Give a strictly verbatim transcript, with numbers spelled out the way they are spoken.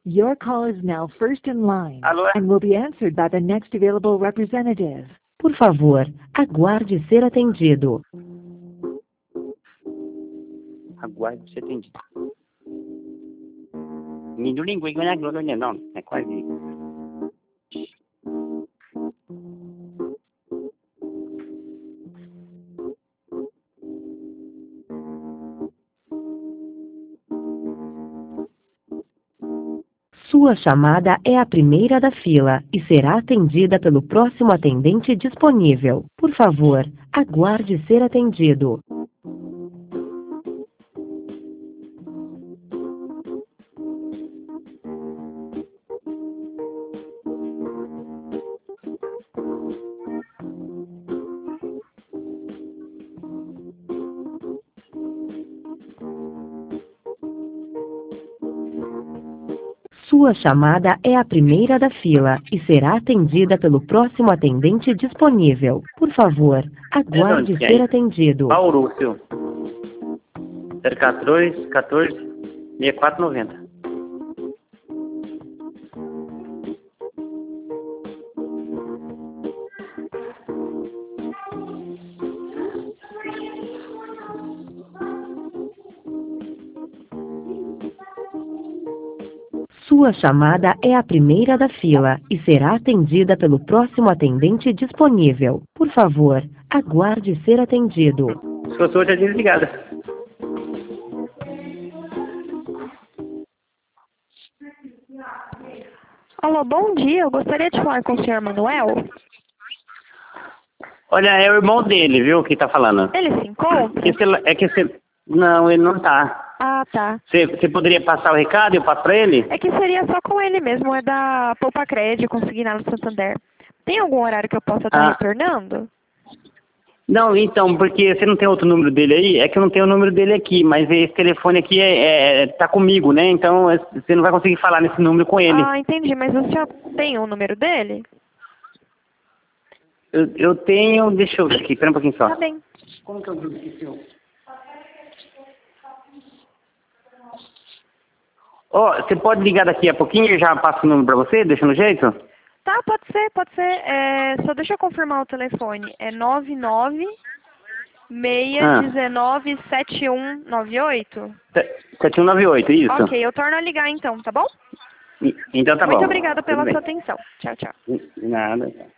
Your call is now first in line Alô? and will be answered by the next available representative. Por favor, aguarde ser atendido. Aguarde ser atendido. Minha língua é não, não, é quase. Sua chamada é a primeira da fila e será atendida pelo próximo atendente disponível. Por favor, aguarde ser atendido. Sua chamada é a primeira da fila e será atendida pelo próximo atendente disponível. Por favor, aguarde Onde que é ser isso? atendido. Bauru, seu. zero quatorze, quatorze, sessenta e quatro noventa. Sua chamada é a primeira da fila e será atendida pelo próximo atendente disponível. Por favor, aguarde ser atendido. Se fosse hoje, é desligada. Alô, bom dia. Eu gostaria de falar com o senhor Manuel. Olha, é o irmão dele, viu, que tá falando. Ele se encontra? Esse, é que você... Não, ele não tá. Ah, tá. Você, você poderia passar o recado e eu passo pra ele? É que seria só com ele mesmo, é da Poupa Crédito, consignado no Santander. Tem algum horário que eu possa estar Ah. retornando? Não, então, porque você não tem outro número dele aí? É que eu não tenho o número dele aqui, mas esse telefone aqui é, é, tá comigo, né? Então você não vai conseguir falar nesse número com ele. Ah, entendi. Mas o senhor tem o número dele? Eu, eu tenho... Deixa eu ver aqui, espera um pouquinho só. Tá bem. Como que eu digo aqui, seu? Ó, você pode ligar daqui a pouquinho e eu já passo o número pra você, deixa no jeito? Tá, pode ser, pode ser. É, só deixa eu confirmar o telefone. É nove nove seis um nove sete um nove oito? sete um nove oito, isso? Ok, eu torno a ligar então, tá bom? E- Então tá bom. Muito obrigada pela Tudo sua bem. atenção. Tchau, tchau. De nada.